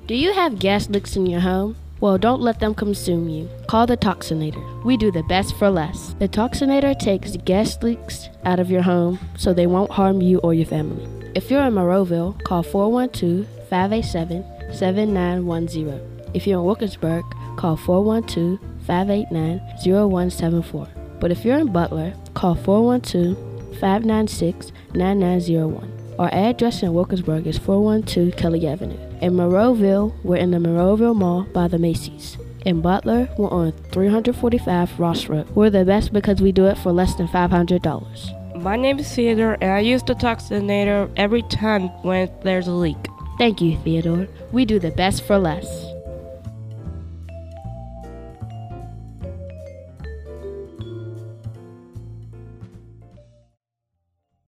Do you have gas leaks in your home? Well, don't let them consume you. Call the Toxinator. We do the best for less. The Toxinator takes gas leaks out of your home so they won't harm you or your family. If you're in Monroeville, call 412-587-7910. If you're in Wilkinsburg, call 412-589-0174. But if you're in Butler, call 412-596-9901. Our address in Wilkinsburg is 412 Kelly Avenue. In Monroeville, we're in the Monroeville Mall by the Macy's. In Butler, we're on 345 Ross Road. We're the best because we do it for less than $500. My name is Theodore, and I use the Toxinator every time when there's a leak. Thank you, Theodore. We do the best for less.